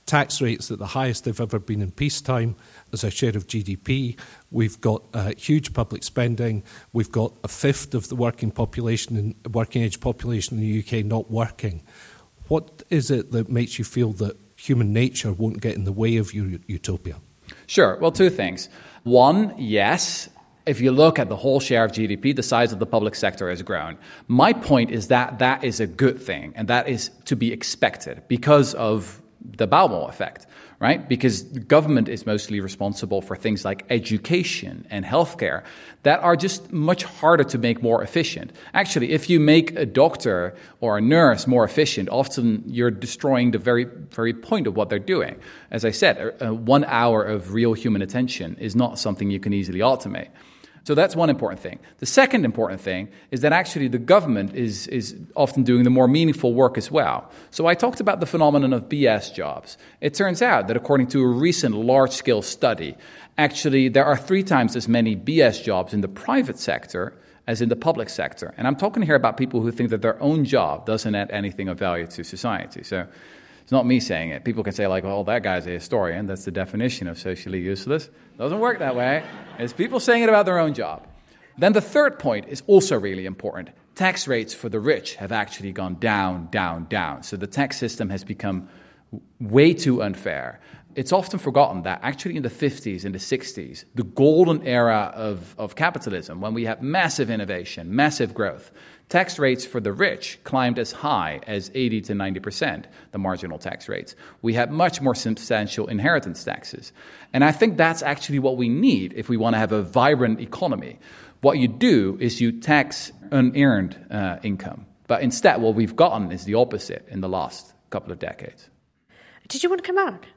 tax rates at the highest they've ever been in peacetime as a share of G D P. We've got uh, huge public spending. We've got a fifth of the working population, in, working age population in the U K not working. What is it that makes you feel that human nature won't get in the way of your utopia? Sure. Well, two things. One, yes, if you look at the whole share of G D P, the size of the public sector has grown. My point is that that is a good thing, and that is to be expected because of the Baumol effect, right? Because government is mostly responsible for things like education and healthcare that are just much harder to make more efficient. Actually, if you make a doctor or a nurse more efficient, often you're destroying the very, very point of what they're doing. As I said, uh, one hour of real human attention is not something you can easily automate. So that's one important thing. The second important thing is that actually the government is, is often doing the more meaningful work as well. So I talked about the phenomenon of B S jobs. It turns out that according to a recent large-scale study, actually there are three times as many B S jobs in the private sector as in the public sector. And I'm talking here about people who think that their own job doesn't add anything of value to society. So it's not me saying it. People can say, like, well, that guy's a historian. That's the definition of socially useless. Doesn't work that way. It's people saying it about their own job. Then the third point is also really important. Tax rates for the rich have actually gone down, down, down. So the tax system has become way too unfair. It's often forgotten that actually in the fifties and the sixties, the golden era of, of capitalism, when we had massive innovation, massive growth, tax rates for the rich climbed as high as eighty to ninety percent, the marginal tax rates. We had much more substantial inheritance taxes. And I think that's actually what we need if we want to have a vibrant economy. What you do is you tax unearned uh, income. But instead, what we've gotten is the opposite in the last couple of decades. Did you want to come back?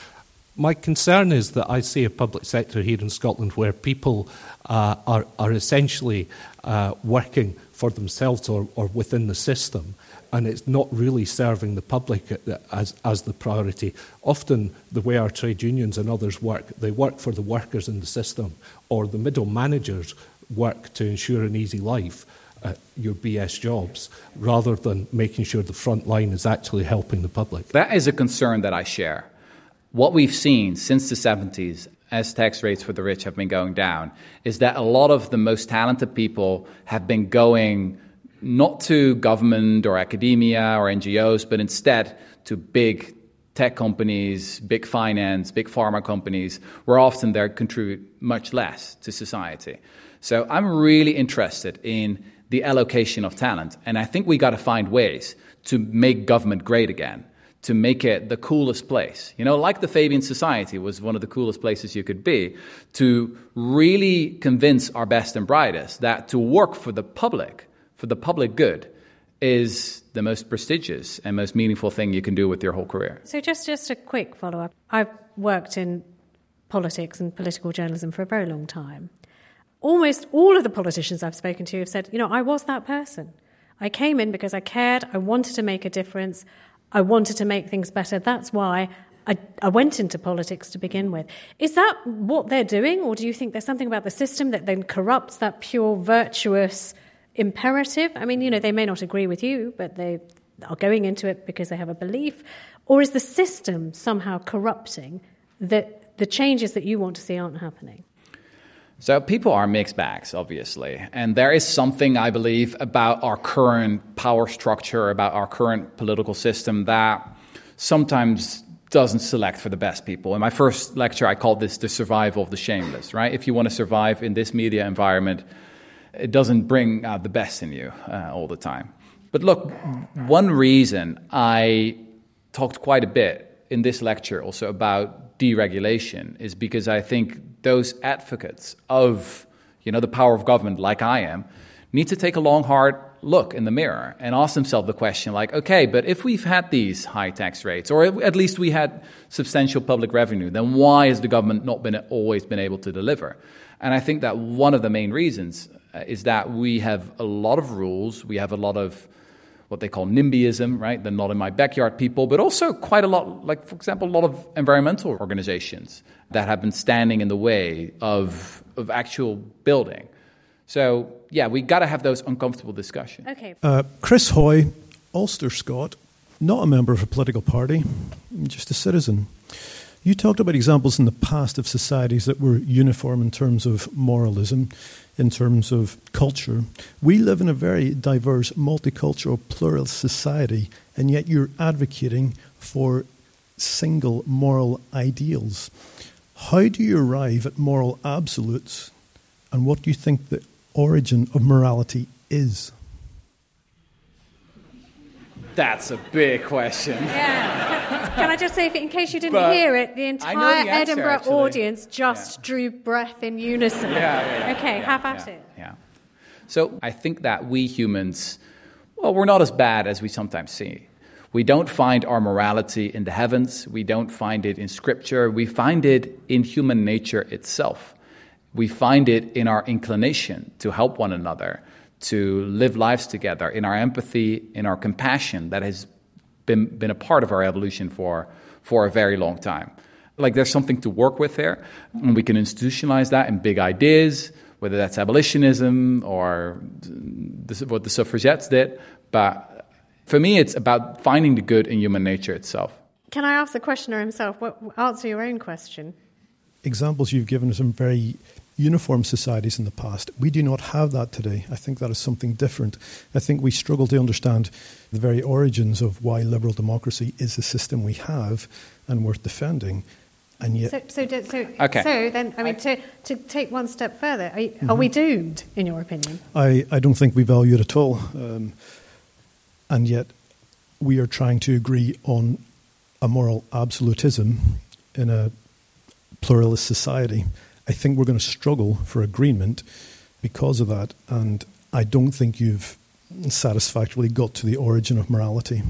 My concern is that I see a public sector here in Scotland where people uh, are, are essentially uh, working for themselves or, or within the system, and it's not really serving the public as, as the priority. Often the way our trade unions and others work, they work for the workers in the system, or the middle managers work to ensure an easy life, uh, your B S jobs, rather than making sure the front line is actually helping the public. That is a concern that I share. What we've seen since the seventies, as tax rates for the rich have been going down, is that a lot of the most talented people have been going not to government or academia or N G Os, but instead to big tech companies, big finance, big pharma companies, where often they contribute much less to society. So I'm really interested in the allocation of talent, and I think we got to find ways to make government great again, to make it the coolest place. You know, like the Fabian Society was one of the coolest places you could be, to really convince our best and brightest that to work for the public, for the public good, is the most prestigious and most meaningful thing you can do with your whole career. So just, just a quick follow-up. I've worked in politics and political journalism for a very long time. Almost all of the politicians I've spoken to have said, you know, I was that person. I came in because I cared, I wanted to make a difference, I wanted to make things better. That's why I, I went into politics to begin with. Is that what they're doing, or do you think there's something about the system that then corrupts that pure, virtuous imperative? I mean, you know, they may not agree with you, but they are going into it because they have a belief. Or is the system somehow corrupting that the changes that you want to see aren't happening? So people are mixed bags, obviously. And there is something, I believe, about our current power structure, about our current political system that sometimes doesn't select for the best people. In my first lecture, I called this the survival of the shameless, right? If you want to survive in this media environment, it doesn't bring out the best in you uh, all the time. But look, one reason I talked quite a bit in this lecture also about deregulation is because I think those advocates of, you know, the power of government, like I am, need to take a long, hard look in the mirror and ask themselves the question, like, okay, but if we've had these high tax rates, or at least we had substantial public revenue, then why has the government not been always been able to deliver? And I think that one of the main reasons is that we have a lot of rules, we have a lot of what they call NIMBYism, right? The not in my backyard people, but also quite a lot, like, for example, a lot of environmental organizations that have been standing in the way of of actual building. So, yeah, we got to have those uncomfortable discussions. Okay. Uh, Chris Hoy, Ulster Scot, not a member of a political party, just a citizen. You talked about examples in the past of societies that were uniform in terms of moralism, in terms of culture. We live in a very diverse, multicultural, plural society, and yet you're advocating for single moral ideals. How do you arrive at moral absolutes, and what do you think the origin of morality is? That's a big question. Yeah. Can, can I just say, in case you didn't But hear it, the I entire know the answer, Edinburgh actually. audience just Yeah. drew breath in unison. Yeah, yeah, yeah. Okay, yeah, have at yeah, it. Yeah. So I think that we humans, well, we're not as bad as we sometimes see. We don't find our morality in the heavens. We don't find it in Scripture. We find it in human nature itself. We find it in our inclination to help one another, to live lives together, in our empathy, in our compassion that has been, been a part of our evolution for, for a very long time. Like there's something to work with there, and we can institutionalize that in big ideas, whether that's abolitionism or this, what the suffragettes did. But for me, it's about finding the good in human nature itself. Can I ask the questioner himself, what, answer your own question? Examples you've given us in very uniform societies in the past. We do not have that today. I think that is something different. I think we struggle to understand the very origins of why liberal democracy is the system we have and worth defending. And yet, So, so, do- so, Okay. so then, I mean, to, to take one step further, are, you, are we doomed, in your opinion? I, I don't think we value it at all. Um, and yet we are trying to agree on a moral absolutism in a pluralist society. I think we're going to struggle for agreement because of that, and I don't think you've satisfactorily got to the origin of morality.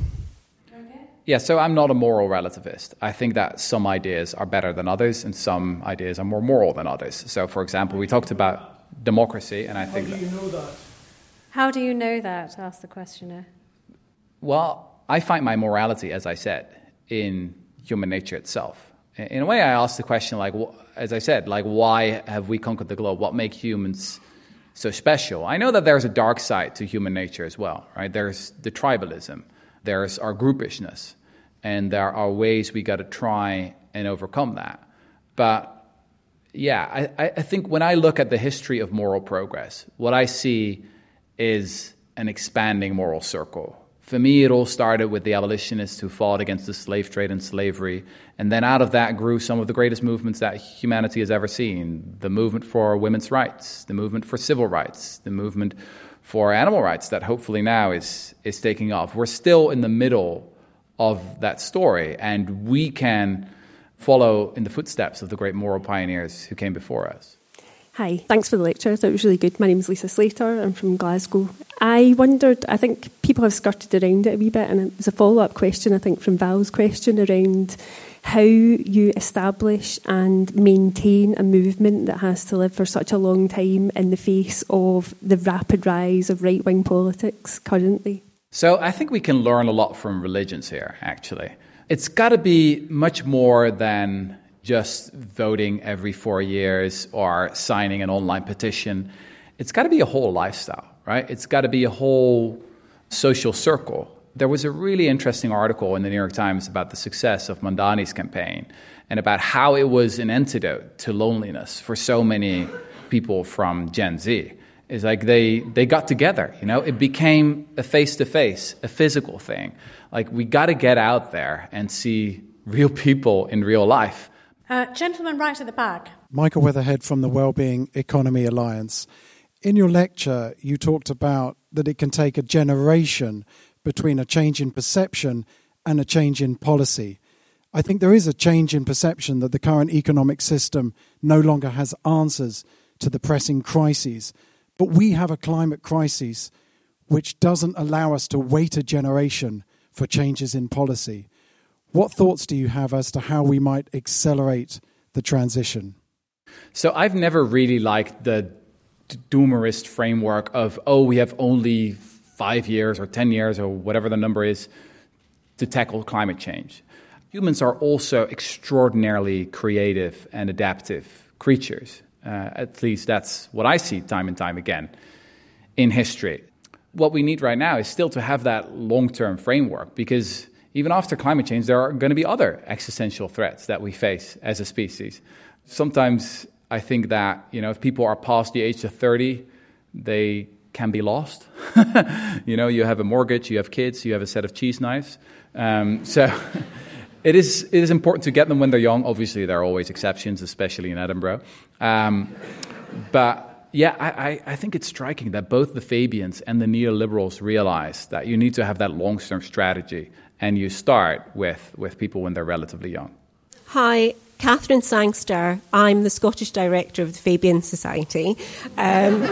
Yeah, so I'm not a moral relativist. I think that some ideas are better than others, and some ideas are more moral than others. So, for example, we talked about democracy, and I think that... know that? How do you know that? Asked the questioner. Well, I find my morality, as I said, in human nature itself. In a way, I asked the question, like, as I said, like, why have we conquered the globe? What makes humans so special? I know that there's a dark side to human nature as well, right? There's the tribalism, there's our groupishness, and there are ways we got to try and overcome that. But yeah, I, I think when I look at the history of moral progress, what I see is an expanding moral circle. For me, it all started with the abolitionists who fought against the slave trade and slavery. And then out of that grew some of the greatest movements that humanity has ever seen. The movement for women's rights, the movement for civil rights, the movement for animal rights that hopefully now is, is taking off. We're still in the middle of that story, and we can follow in the footsteps of the great moral pioneers who came before us. Hi, thanks for the lecture. I thought it was really good. My name's Lisa Slater. I'm from Glasgow. I wondered, I think people have skirted around it a wee bit, and it was a follow-up question, I think, from Val's question around how you establish and maintain a movement that has to live for such a long time in the face of the rapid rise of right-wing politics currently. So I think we can learn a lot from religions here, actually. It's got to be much more than just voting every four years or signing an online petition. It's got to be a whole lifestyle, right? It's got to be a whole social circle. There was a really interesting article in the New York Times about the success of Mandani's campaign and about how it was an antidote to loneliness for so many people from Gen Z. It's like they, they got together, you know? It became a face-to-face, a physical thing. Like, we got to get out there and see real people in real life. Uh, gentleman right at the back. Michael Weatherhead from the Wellbeing Economy Alliance. In your lecture, you talked about that it can take a generation between a change in perception and a change in policy. I think there is a change in perception that the current economic system no longer has answers to the pressing crises. But we have a climate crisis which doesn't allow us to wait a generation for changes in policy. What thoughts do you have as to how we might accelerate the transition? So I've never really liked the doomerist framework of, oh, we have only five years or ten years or whatever the number is to tackle climate change. Humans are also extraordinarily creative and adaptive creatures. Uh, at least that's what I see time and time again in history. What we need right now is still to have that long-term framework, because even after climate change, there are going to be other existential threats that we face as a species. Sometimes I think that, you know, if people are past the age of thirty, they can be lost. You know, you have a mortgage, you have kids, you have a set of cheese knives. Um, so it is it is important to get them when they're young. Obviously, there are always exceptions, especially in Edinburgh. Um, but yeah, I, I, I think it's striking that both the Fabians and the neoliberals realize that you need to have that long-term strategy, and you start with, with people when they're relatively young. Hi, Catherine Sangster. I'm the Scottish Director of the Fabian Society. Um,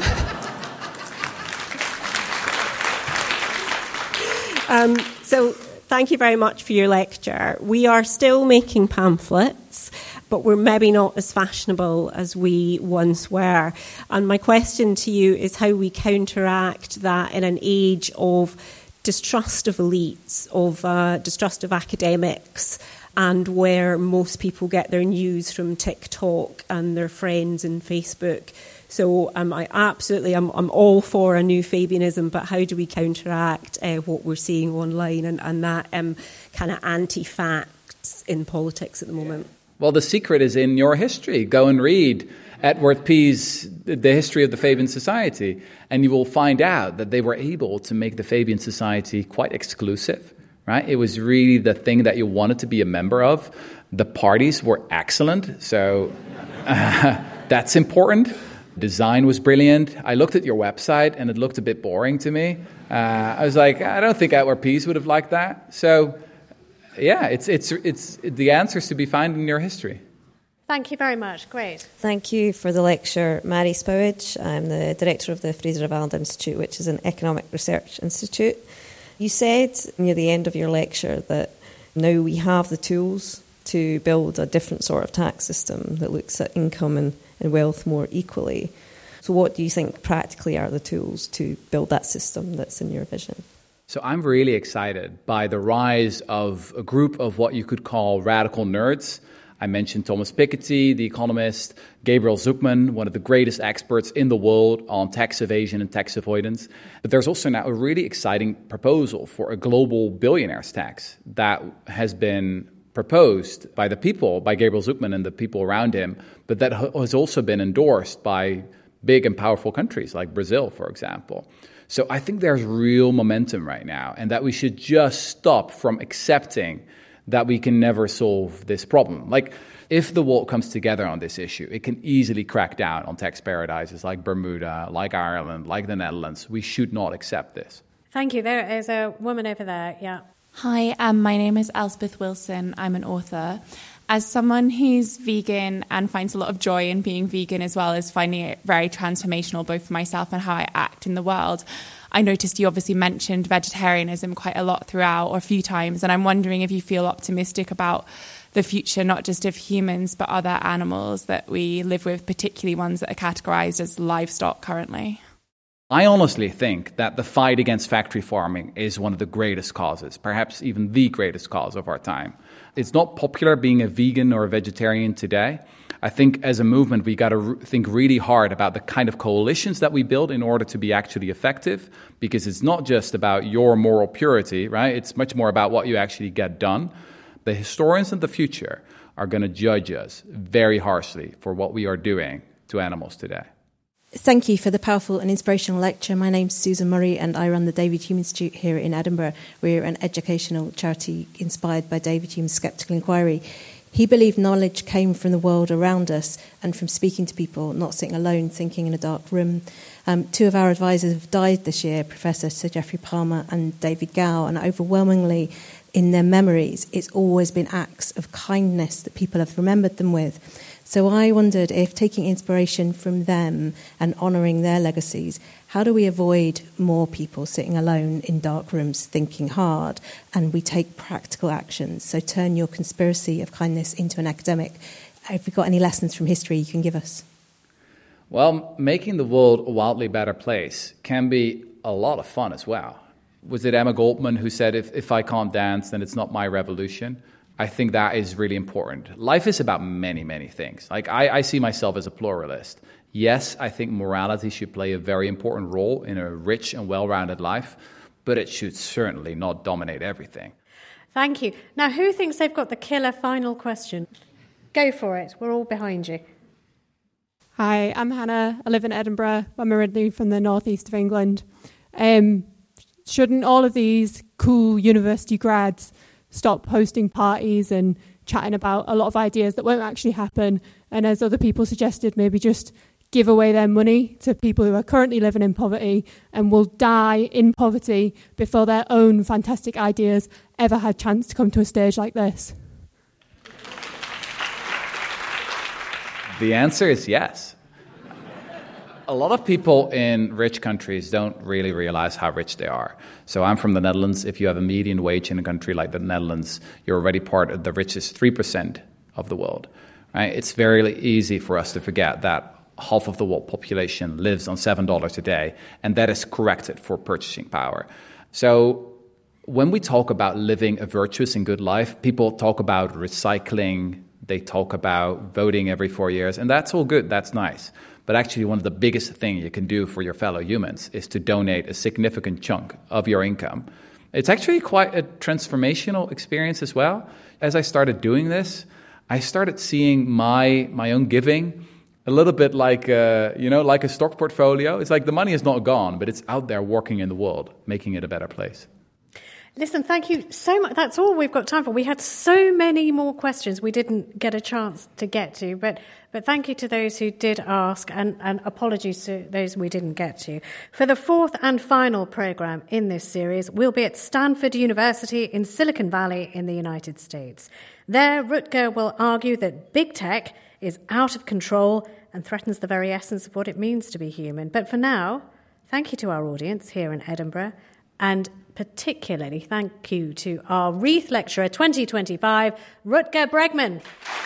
um, so thank you very much for your lecture. We are still making pamphlets, but we're maybe not as fashionable as we once were. And my question to you is how we counteract that in an age of distrust of elites, of uh, distrust of academics, and where most people get their news from TikTok and their friends in Facebook. So um, I absolutely, I'm, I'm all for a new Fabianism, but how do we counteract uh, what we're seeing online and, and that um, kind of anti-facts in politics at the moment? Well, the secret is in your history. Go and read Edward Pease, The History of the Fabian Society, and you will find out that they were able to make the Fabian Society quite exclusive. Right? It was really the thing that you wanted to be a member of. The parties were excellent, so uh, that's important. Design was brilliant. I looked at your website, and it looked a bit boring to me. Uh, I was like, I don't think Edward Pease would have liked that. So, yeah, it's it's it's the answers to be found in your history. Thank you very much. Great. Thank you for the lecture, Mary Spowage. I'm the director of the Fraser of Ireland Institute, which is an economic research institute. You said near the end of your lecture that now we have the tools to build a different sort of tax system that looks at income and, and wealth more equally. So what do you think practically are the tools to build that system that's in your vision? So I'm really excited by the rise of a group of what you could call radical nerds. I mentioned Thomas Piketty, the economist, Gabriel Zucman, one of the greatest experts in the world on tax evasion and tax avoidance. But there's also now a really exciting proposal for a global billionaires tax that has been proposed by the people, by Gabriel Zucman and the people around him, but that has also been endorsed by big and powerful countries like Brazil, for example. So I think there's real momentum right now, and that we should just stop from accepting that we can never solve this problem. Like, if the world comes together on this issue, it can easily crack down on tax paradises like Bermuda, like Ireland, like the Netherlands. We should not accept this. Thank you. There is a woman over there. Yeah. Hi, um, my name is Elspeth Wilson. I'm an author. As someone who's vegan and finds a lot of joy in being vegan, as well as finding it very transformational both for myself and how I act in the world, I noticed you obviously mentioned vegetarianism quite a lot throughout, or a few times, and I'm wondering if you feel optimistic about the future, not just of humans, but other animals that we live with, particularly ones that are categorised as livestock currently. I honestly think that the fight against factory farming is one of the greatest causes, perhaps even the greatest cause of our time. It's not popular being a vegan or a vegetarian today. I think as a movement, we got to re- think really hard about the kind of coalitions that we build in order to be actually effective, because it's not just about your moral purity, right? It's much more about what you actually get done. The historians of the future are going to judge us very harshly for what we are doing to animals today. Thank you for the powerful and inspirational lecture. My name's Susan Murray and I run the David Hume Institute here in Edinburgh. We're an educational charity inspired by David Hume's Skeptical Inquiry. He believed knowledge came from the world around us and from speaking to people, not sitting alone, thinking in a dark room. Um, two of our advisors have died this year, Professor Sir Geoffrey Palmer and David Gow, and overwhelmingly in their memories, it's always been acts of kindness that people have remembered them with. So I wondered if, taking inspiration from them and honouring their legacies, how do we avoid more people sitting alone in dark rooms thinking hard, and we take practical actions? So turn your conspiracy of kindness into an academic. If you've got any lessons from history you can give us. Well, making the world a wildly better place can be a lot of fun as well. Was it Emma Goldman who said, if, if I can't dance, then it's not my revolution? I think that is really important. Life is about many, many things. Like I, I see myself as a pluralist. Yes, I think morality should play a very important role in a rich and well-rounded life, but it should certainly not dominate everything. Thank you. Now, who thinks they've got the killer final question? Go for it. We're all behind you. Hi, I'm Hannah. I live in Edinburgh. I'm originally from the northeast of England. Um, shouldn't all of these cool university grads stop hosting parties and chatting about a lot of ideas that won't actually happen? And as other people suggested, maybe just give away their money to people who are currently living in poverty and will die in poverty before their own fantastic ideas ever had chance to come to a stage like this? The answer is yes. A lot of people in rich countries don't really realize how rich they are. So I'm from the Netherlands. If you have a median wage in a country like the Netherlands, you're already part of the richest three percent of the world. Right? It's very easy for us to forget that half of the world population lives on seven dollars a day, and that is corrected for purchasing power. So when we talk about living a virtuous and good life, people talk about recycling, they talk about voting every four years, and that's all good, that's nice. But actually one of the biggest things you can do for your fellow humans is to donate a significant chunk of your income. It's actually quite a transformational experience as well. As I started doing this, I started seeing my my own giving a little bit like a, you know, like a stock portfolio. It's like the money is not gone, but it's out there working in the world, making it a better place. Listen, thank you so much. That's all we've got time for. We had so many more questions we didn't get a chance to get to, but but thank you to those who did ask, and, and apologies to those we didn't get to. For the fourth and final programme in this series, we'll be at Stanford University in Silicon Valley in the United States. There, Rutger will argue that big tech is out of control and threatens the very essence of what it means to be human. But for now, thank you to our audience here in Edinburgh, and particularly thank you to our Reith Lecturer twenty twenty-five, Rutger Bregman.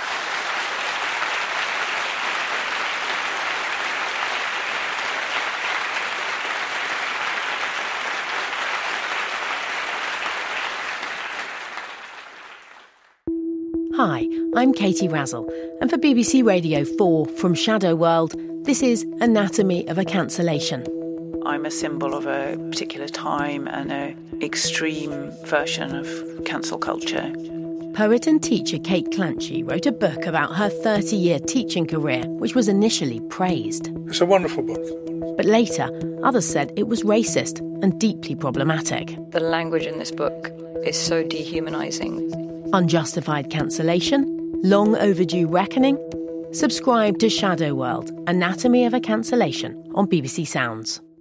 Hi, I'm Katie Razzle, and for B B C Radio four from Shadow World, this is Anatomy of a Cancellation. I'm a symbol of a particular time and an extreme version of cancel culture. Poet and teacher Kate Clanchy wrote a book about her thirty-year teaching career, which was initially praised. It's a wonderful book. But later, others said it was racist and deeply problematic. The language in this book is so dehumanising. Unjustified cancellation? Long overdue reckoning? Subscribe to Shadow World, Anatomy of a Cancellation on B B C Sounds.